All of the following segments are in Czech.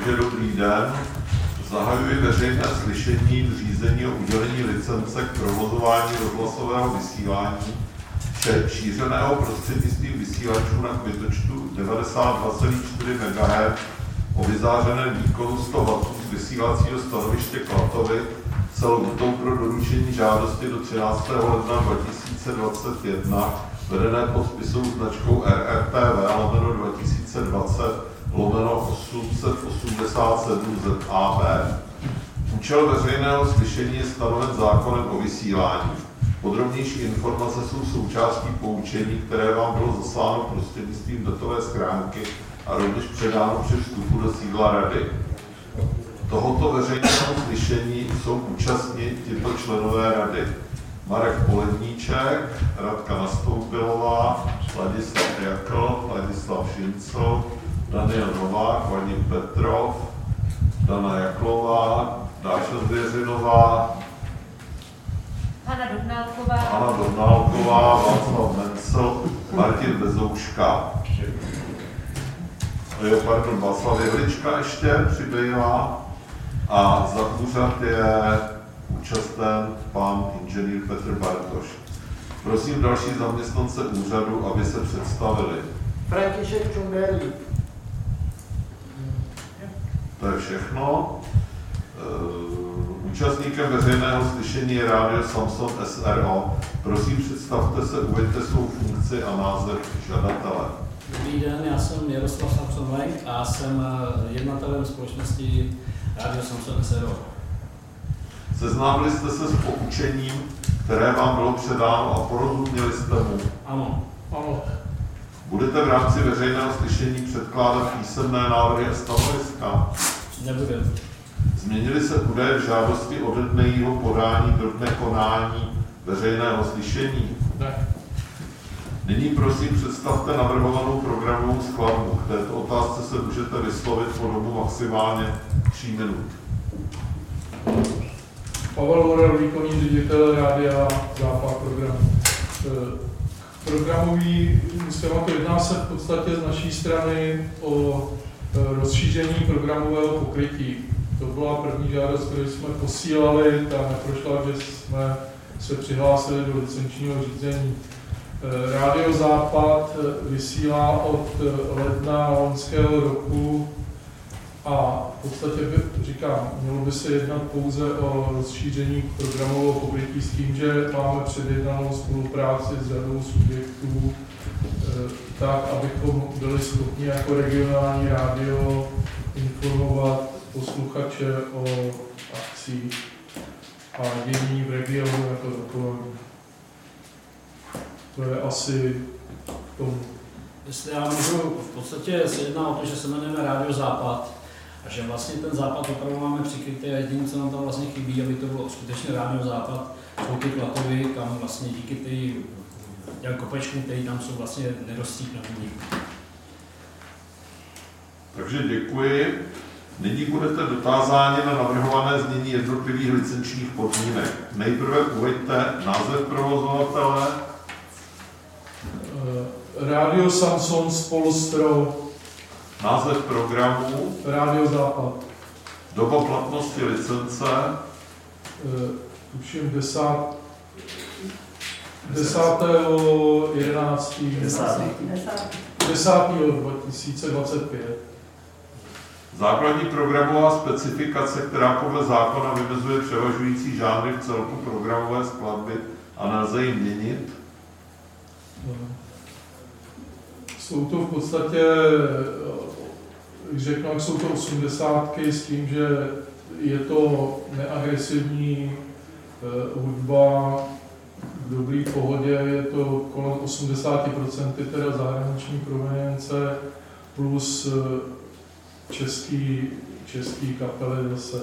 Takže dobrý den. Zahajuji veřejné slyšení v řízení o udělení licence k provozování rozhlasového vysílání šířeného prostřednictvím vysílačů na kmitočtu 92,4 MHz o vyzářeném výkonu 100 W z vysílacího stanoviště Klatovy s lhůtou pro doručení žádosti do 13. ledna 2021 vedené pod spisovou značkou RRTV/2020/887 ZAB. Účel veřejného slyšení je stanoven zákonem o vysílání. Podrobnější informace jsou součástí poučení, které vám bylo zasláno prostřednictvím datové schránky a rovněž předáno při vstupu do sídla Rady. Tohoto veřejného slyšení jsou účastní tito členové Rady: Marek Poledníček, Radka Nastoupilová, Ladislav Jakl, Ladislav Šincl, Daniel Novák, Vadim Petrov, Dana Jaklová, Dáša Zvěřinová, Hana Dornálková, Václav Mencel, Martin Bezouška. Václav Jehlička ještě přibývá a za úřad je účasten pan inženýr Petr Bartoš. Prosím další zaměstnance úřadu, aby se představili. František Čunderlík. To je všechno. Účastníkem veřejného slyšení je Rádio Samson SRO. Prosím, představte se, uveďte svou funkci a název žadatele. Dobrý den, já jsem Jaroslav Samson-Lenk a jsem jednatelem společnosti Rádio Samson SRO. Seznámili jste se s poučením, které vám bylo předáno a porozuměli jste mu? Ano. Budete v rámci veřejného slyšení předkládat písemné návrhy a stanoviska? Nebudem. Změnily se údaje v žádosti ode dne jeho podání do dne konání veřejného slyšení? Ne. Nyní prosím představte navrhovanou programovou skladbu. K této otázce se můžete vyslovit po dobu maximálně 3 minut. Pavel Horel, výkonný ředitel Rádia Západ programu. Programový schématu jedná se v podstatě z naší strany o rozšíření programového pokrytí. To byla první žádost, kterou jsme posílali, ta neprošla, že jsme se přihlásili do licenčního řízení. Rádio Západ vysílá od ledna loňského roku a v podstatě říkám, mělo by se jednat pouze o rozšíření programového pokrytí s tím, že máme předjednanou spolupráci s řadou subjektů, tak, abychom byli schopni jako regionální rádio informovat posluchače o akcích a dění v regionu jako takovém. To je asi k tomu. Jestli já můžu, v podstatě se jedná o to, že se jmenujeme Rádio Západ a že vlastně ten západ opravdu máme přikrytý a jediné, co nám tam vlastně chybí, aby to bylo skutečně Rádio Západ, jsou ty Klatovy, kam vlastně díky těm kopečkům, který tam jsou, vlastně nedostupný. Takže děkuji. Nyní budete dotázáni na navrhované znění jednotlivých licenčních podmínek. Nejprve uveďte název provozovatele. Rádio Samson Spolstro. Název programu. Rádio Západ. Doba platnosti licence. Tuším 10.11.2025. Základní programová specifikace, která podle zákona vymezuje převažující žánry v celku programové skladby a nelze ji měnit. Jsou to v podstatě, řeknu, jsou to 80 s tím, že je to neagresivní hudba v dobré pohodě, je to kolem 80% teda zahraniční provenience plus český kapely zase.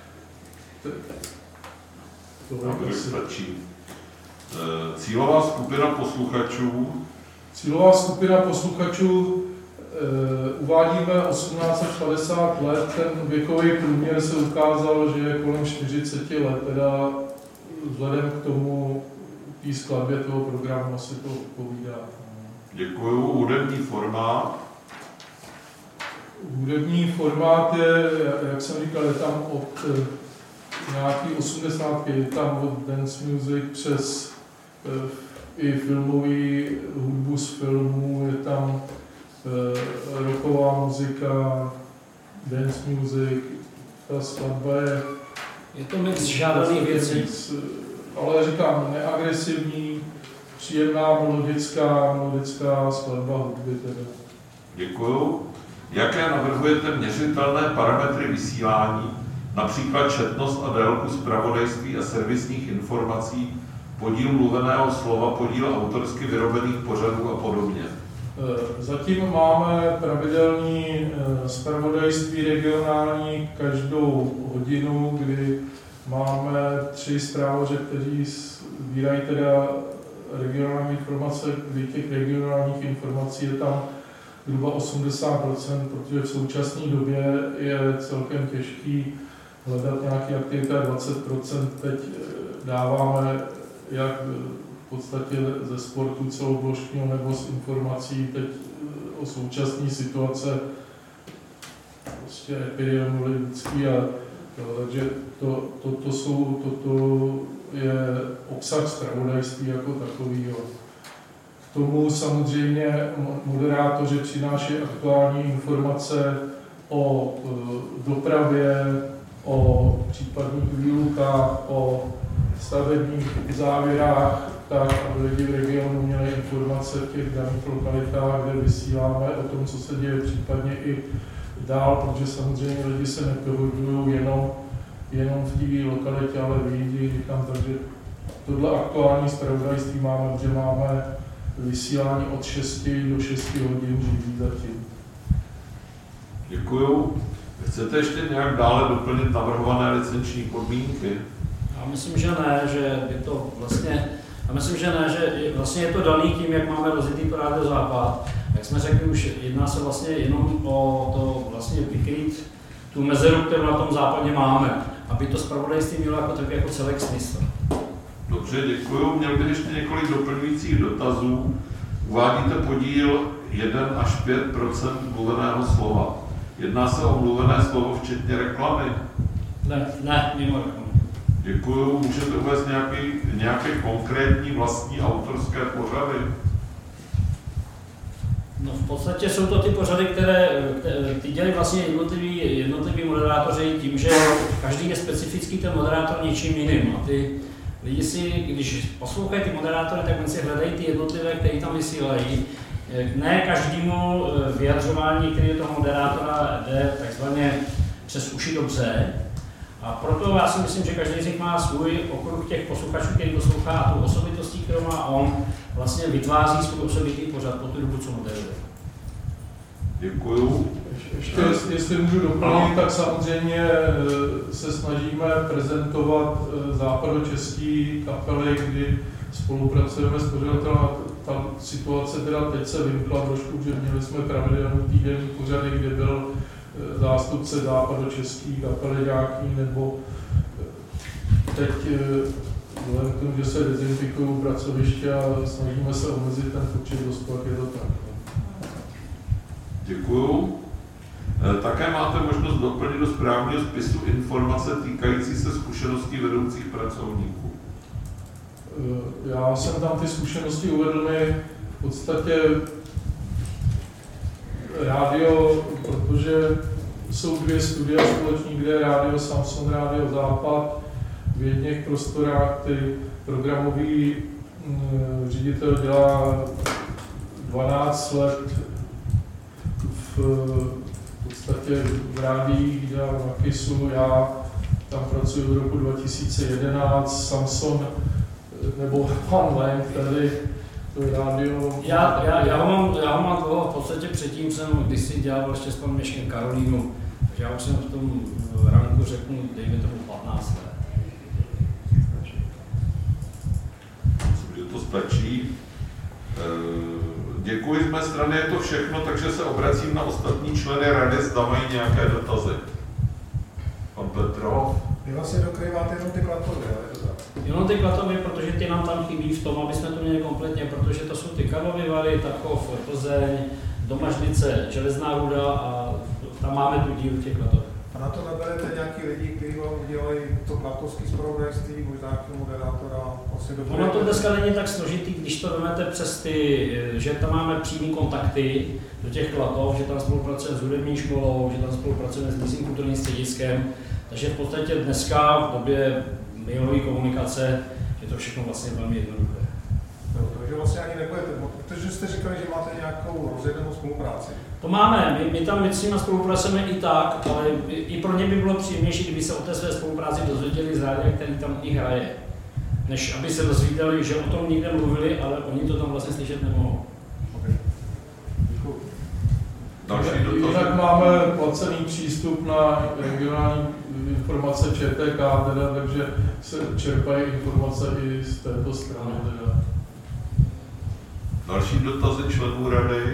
To stačí. Cílová skupina posluchačů. Cílová skupina posluchačů uvádíme 18 až 50 let, ten věkový průměr se ukázal, že je kolem 40 let, teda vzhledem k tomu, té skladbě toho programu asi to odpovídá. Děkuju. Hudební formát. Hudební formát je, jak jsem říkal, je tam od nějaký 80, je tam od dance music přes i filmový hudbu z filmů, je tam rocková muzika, dance music, ta skladba je to mix žádných věcí. Ale říkám, neagresivní, příjemná melodická skladba hudby teda. Děkuju. Jaké navrhujete měřitelné parametry vysílání, například četnost a délku zpravodajství a servisních informací, podíl mluveného slova, podíl autorsky vyrobených pořadů a podobně? Zatím máme pravidelné zpravodajství regionální každou hodinu, kdy máme 3 zprávoře, kteří sbírají teda regionální informace, kdy těch regionálních informací je tam zhruba 80%, protože v současné době je celkem těžký hledat nějaké aktivity a 20% teď dáváme jak v podstatě ze sportu celoplošního nebo z informací teď o současné situace prostě epidemiologický a takže toto je obsah zpravodajství jako takovýho. K tomu samozřejmě moderátoři přináší aktuální informace o dopravě, o případných výlukách, o stavebních závěrách, tak aby lidi v regionu měli informace v těch daných lokalitách, kde vysíláme o tom, co se děje případně i dál, protože samozřejmě lidi se nepohybují jenom v té lokalitě, ale vyjíždí, říkám, takže tohle aktuální zpravodajství máme, že máme vysílání od 6 do 6 hodin živý zatím. Děkuju. Chcete ještě nějak dále doplnit navrhované licenční podmínky? Já myslím, že ne, že by to vlastně, že je to daný tím, jak máme rozjetý to Rádio Západ. Jak jsme řekli, už jedná se vlastně jenom o to vlastně vykrýt tu mezeru, kterou na tom západě máme, aby to zpravodajství mělo jako celek smysl. Dobře, děkuju. Měl bych ještě několik doplňujících dotazů. Uvádíte podíl 1 až 5% mluveného slova. Jedná se o mluvené slovo včetně reklamy? Ne, mimo reklamy. Děkuju. Můžete uvést nějaké konkrétní vlastní autorské pořady? No v podstatě jsou to ty pořady, které ty dělají vlastně jednotliví moderátoři tím, že každý je specifický ten moderátor něčím jiným. A ty lidi si, když poslouchají ty moderátory, tak si hledají ty jednotlivé, které tam vysílají. Ne každému vyjadřování, který je toho moderátora, jde takzvaně přes uši dobře. A proto já si myslím, že každý z nich má svůj okruh těch posluchačů, který poslouchá, a tu osobitostí, kterou má on, vlastně vytváří svůj osobitý pořad po tu dobu, co moderuje. Děkuju. Ještě, jestli můžu doplnit, tak samozřejmě se snažíme prezentovat západočeský kapely, kdy spolupracujeme s pořadatelem. Ta situace teda teď se vymkla trošku, že měli jsme pravidelný týdenní pořady, kde byl zástupce západočeský kapely nějaký, nebo teď vzhledem k tomu, že se dezinfikují pracoviště a snažíme se omezit ten počet dospělých, je to tak. Děkuju. Také máte možnost doplnit do správního spisu informace týkající se zkušeností vedoucích pracovníků. Já jsem tam ty zkušenosti uvedl, my v podstatě rádio, protože jsou 2 studia společný, kde je rádio Samson, rádio Západ, v jedných prostorách, ty programový ředitel dělá 12 let v podstatě v rádiích, dělám na KISu, já tam pracuji od roku 2011, Samson nebo pan Lenk tady, to je rádio. Já ho mám dlouho, v podstatě předtím jsem kdysi dělal ještě s panem Měškem Karolínu, takže já už jsem v tom ranku řeknu, dejme tomu 15 let. Myslím, že to stačí. Děkuji z mé strany, je to všechno, takže se obracím na ostatní členy rady, zda mají nějaké dotazy. Pan Petrov. Vy vlastně dokrýváte jenom ty klatovy, ale Jenom ty klatovy, protože ty nám tam chybí v tom, aby jsme to měli kompletně, protože to jsou ty Karlovy Vary, Tachov, Plzeň, Domažlice, Železná Ruda a tam máme tu díru těch klatovek. A na to naberete nějaký lidi, kteří vám udělají to klatovský zpravodajství, možná nějakého moderátora? Vlastně Ono to dneska není tak složitý, když to vezmete přes ty, že tam máme přímý kontakty do těch klatov, že tam spolupracujeme s hudební školou, že tam spolupracujeme s místním kulturním střediskem, takže v podstatě dneska v době mailové komunikace je to všechno vlastně velmi jednoduché. No, takže vlastně ani nebudete, protože jste říkali, že máte nějakou rozjedenou spolupráci. To máme, my tam s nimi spolupracujeme i tak, ale i pro ně by bylo příjemnější, kdyby se o té své spolupráci dozvěděli z rádia, který tam i hraje, než aby se dozvěděli, že o tom nikde mluvili, ale oni to tam vlastně slyšet nemohou. Okay. Děkuji. Další dotaz. Jinak máme placený přístup na regionální informace ČTK, teda, takže se čerpají informace i z této strany. Teda. Další dotazy členů rady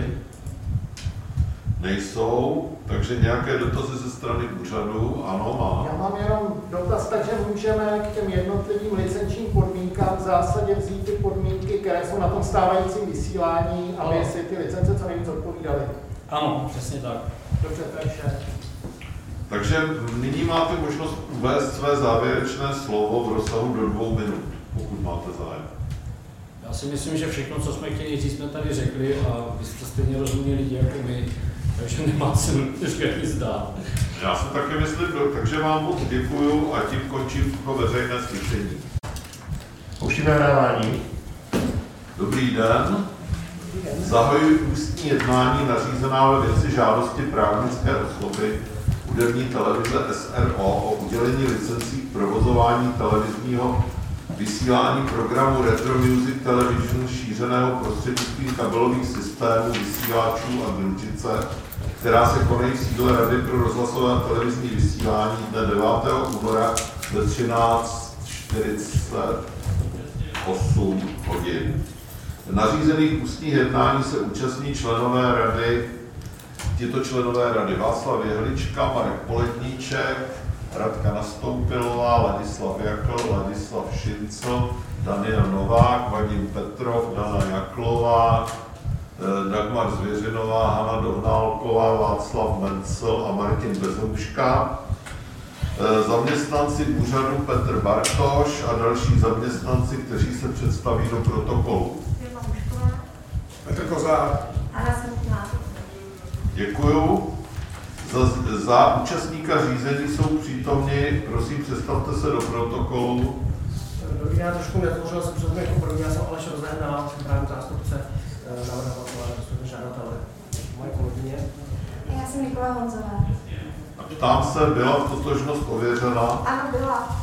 nejsou, takže nějaké dotazy ze strany úřadu? Ano, má. Já mám jenom dotaz, takže můžeme k těm jednotlivým licenčním podmínkám v zásadě vzít ty podmínky, které jsou na tom stávajícím vysílání, aby si ty licence co nejvíc odpovídaly. Ano, přesně tak. Dobře, to je vše. Takže nyní máte možnost uvést své závěrečné slovo v rozsahu do 2 minut, pokud máte zájem. Já si myslím, že všechno, co jsme chtěli říct, jsme tady řekli a vy jste stejně rozumní lidi jako my, takže nemá cenu nic dát. Já si taky myslím, takže vám moc děkuju a tím končím pro veřejné slyšení. Pouštíme nahrávání. Dobrý den. Zahajuji ústní jednání nařízená ve věci žádosti právnické osoby hudební televize SRO o udělení licencí k provozování televizního vysílání programu Retro Music Television šířeného prostřednictvím kabelových systémů, vysílačů a družice, která se konají v sídle Rady pro rozhlasové a televizní vysílání dne 9. února ve 13:48 hodin. Nařízených ústních jednání se účastní členové rady, tito členové rady: Václav Jehlička, Marek Poledníček, Radka Nastoupilová, Ladislav Jakl, Ladislav Šincl, Daniel Novák, Vadim Petrov, Dana Jaklová, Dagmar Zvěřinová, Hana Dohnálková, Václav Mencel a Martin Bezouška. Zaměstnanci úřadu Petr Bartoš a další zaměstnanci, kteří se představí do protokolu. Petr Kozák. Děkuju. Za účastníka řízení jsou přítomni, prosím, představte se do protokolu. Dobrý den, trošku netvořil jsem před jako první, já jsem Aleš Rozehnal, jsem právě zástupce navrhovatele, respektive žadatele, moje kolegyně. Já jsem Nikola Honzová. Ptám se, byla totožnost ověřena? Ano, byla.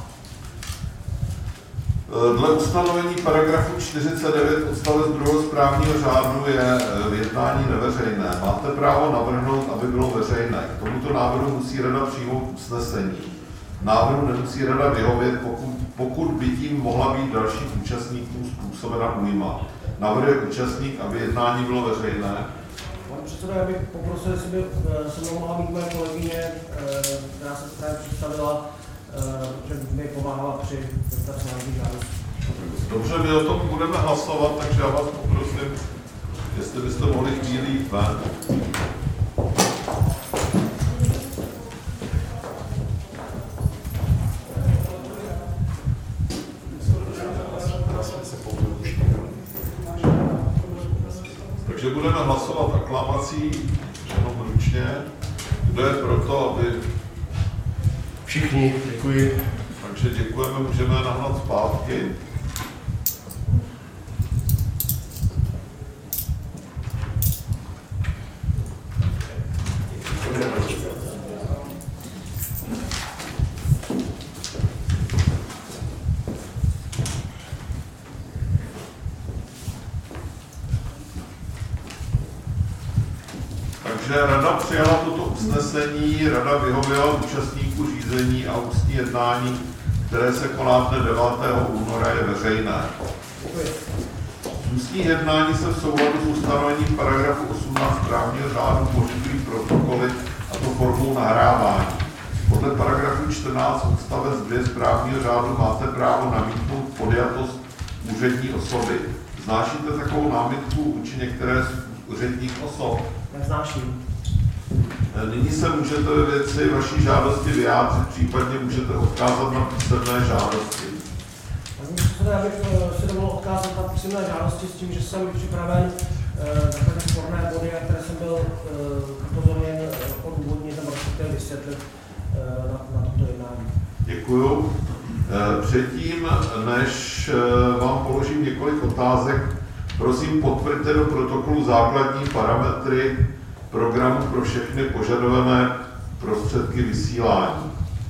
Dle ustanovení paragrafu 49 odstavec 2. správního řádu je v jednání neveřejné. Máte právo navrhnout, aby bylo veřejné. K tomuto návrhu musí rada přijmout usnesení. Návrhu nemusí rada vyhovět, pokud by tím mohla být dalším účastníkům způsobena újma. Navrhuje účastník, aby jednání bylo veřejné. Pane předsedo, já bych poprosil, jestli by se mnou mohla být moje kolegyně, která se právě představila, protože mi pomáhala při vypracování žádosti. Dobře, my o tom budeme hlasovat, takže já vás poprosím, jestli byste mohli chvíli jít ven. Takže budeme hlasovat aklamací, jenom ručně. Kdo je proto, aby... Všichni, děkuji. Takže děkujeme, můžeme nahnat zpátky. Takže rada přijala toto usnesení, rada vyhověla účastníků řízení a ústní jednání, které se koná dne 9. února, je veřejné. Z ústních jednání se v souladu s ustanovením paragrafu 18 správního řádu pořizují protokoly, a to formou nahrávání. Podle paragrafu 14 odstavec 2 správního řádu máte právo namítnout podjatost úřední osoby. Znášíte takovou námitku vůči některé z úředních osob? Neznáším. Nyní se můžete ve věci vaší žádosti vyjádřit, případně můžete odkázat na písemné žádosti. Paní předsedo, já bych si dovolil odkázat na písemné žádosti s tím, že jsem připraven takové sporné body, které jsem byl upozorněn odůvodnit nebo respektive vysvětlit na toto jednání. Děkuju. Předtím, než vám položím několik otázek, prosím potvrďte do protokolu základní parametry programu pro všechny požadované prostředky vysílání.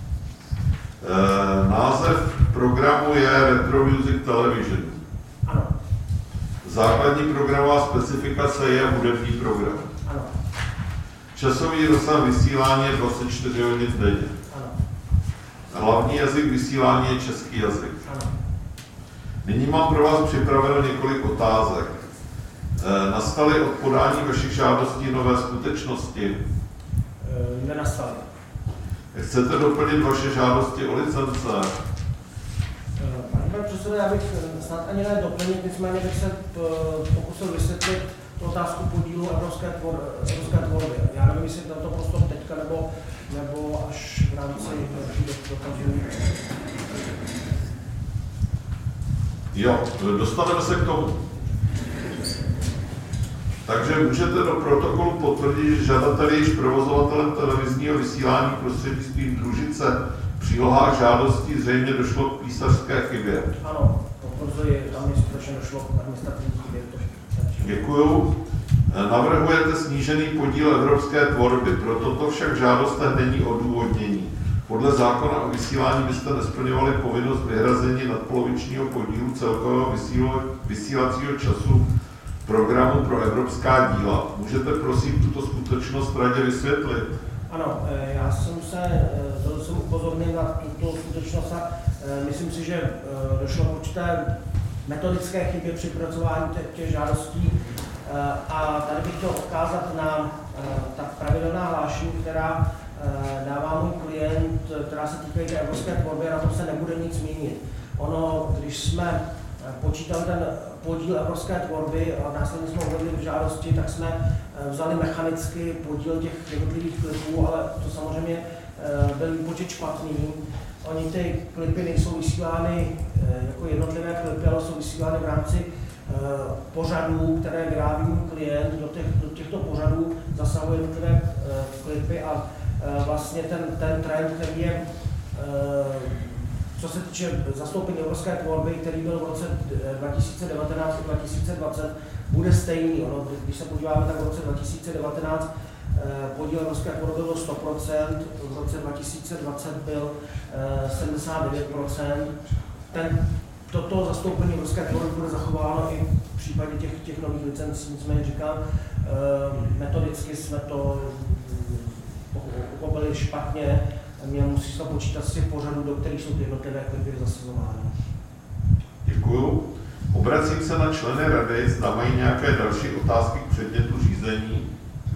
Název programu je Retro Music Television. Ano. Základní programová specifikace je hudební program. Ano. Časový rozsah vysílání je 24 hodin denně. Ano. Hlavní jazyk vysílání je český jazyk. Ano. Nyní mám pro vás připraveno několik otázek. Nastaly od podání vašich žádostí nové skutečnosti? Nenastaly. Chcete doplnit vaše žádosti o licence? Pane předsedo, já bych snad ani ne doplnit, nicméně bych se pokusil vysvětlit tu otázku podílu evropské tvorby. Já nevím, jestli to prostor teďka nebo až v rámci další dotazů. Jo, dostaneme se k tomu. Takže můžete do protokolu potvrdit, že žadatel je již provozovatelem televizního vysílání prostřednictvím družice. V přílohách žádostí zřejmě došlo k písařské chybě. Ano, potvrzuji, tam je skutečně došlo k administrativní chybě. Děkuju. Navrhujete snížený podíl evropské tvorby, pro toto však v žádostech není odůvodnění. Podle zákona o vysílání byste nesplňovali povinnost vyhrazení nadpolovičního podílu celkového vysílacího času programu pro evropská díla. Můžete prosím tuto skutečnost radě vysvětlit? Ano, já jsem upozornil na tuto skutečnost a myslím si, že došlo k určité metodické chybě při pracování těch žádostí a tady bych chtěl odkázat na ta pravidelná hlášení, která dává můj klient, která se týkají té evropské tvorby, na tom se nebude nic měnit. Ono, když jsme počítali ten podíl evropské tvorby a následně jsme uvedli v žádosti, tak jsme vzali mechanicky podíl těch jednotlivých klipů, ale to samozřejmě byl výpočet špatný. Oni ty klipy nejsou vysílány jako jednotlivé klipy, ale jsou vysílány v rámci pořadů, které vyrábí můj klient. Do těchto pořadů zasahuje jednotlivé klipy a vlastně ten trend, který je co se týče zastoupení evropské tvorby, který byl v roce 2019 a 2020, bude stejný. Ono, když se podíváme, tak v roce 2019 podíl evropské tvorby byl 100%, v roce 2020 byl 79%. Toto zastoupení evropské tvorby bude zachováno i v případě těch nových licencí. Nicméně říkám, metodicky jsme to uchopili špatně. Musí se počítat z těch pořadů, do kterých jsou ty jednotlivé klipy zasazovány. Děkuju. Obracím se na členy rady, zda mají nějaké další otázky k předmětu řízení.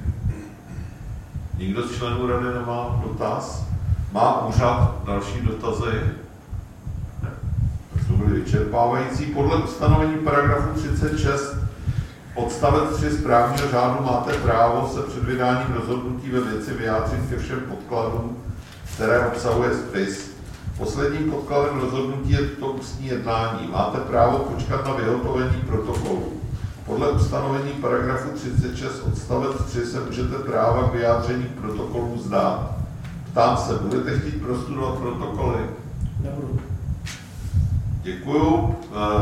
Nikdo z členů rady nemá dotaz? Má úřad další dotazy? Ne. Tak to byly vyčerpávající. Podle ustanovení paragrafu 36 odstavec 3 správního řádu máte právo se před vydáním rozhodnutí ve věci vyjádřit ke všem podkladům, které obsahuje spis. Posledním podkladem rozhodnutí je to ústní jednání. Máte právo počkat na vyhotovení protokolu. Podle ustanovení paragrafu 36 odstavec 3 se můžete práva k vyjádření k protokolu vzdát. Ptám se, budete chtít prostudovat protokoly? Nebudu. Děkuju.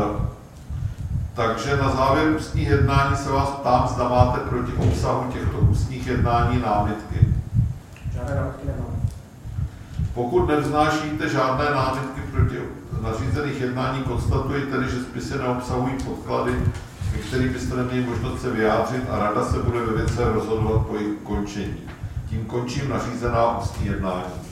Takže na závěr ústních jednání se vás ptám, zda máte proti obsahu těchto ústních jednání námitky. Žádné námitky nemám. Pokud nevznášíte žádné námitky proti nařízených jednání, konstatuji tedy, že spisy neobsahují podklady, ke kterým byste neměli možnost se vyjádřit a rada se bude ve věci rozhodovat po jejich ukončení. Tím končím nařízená ústní jednání.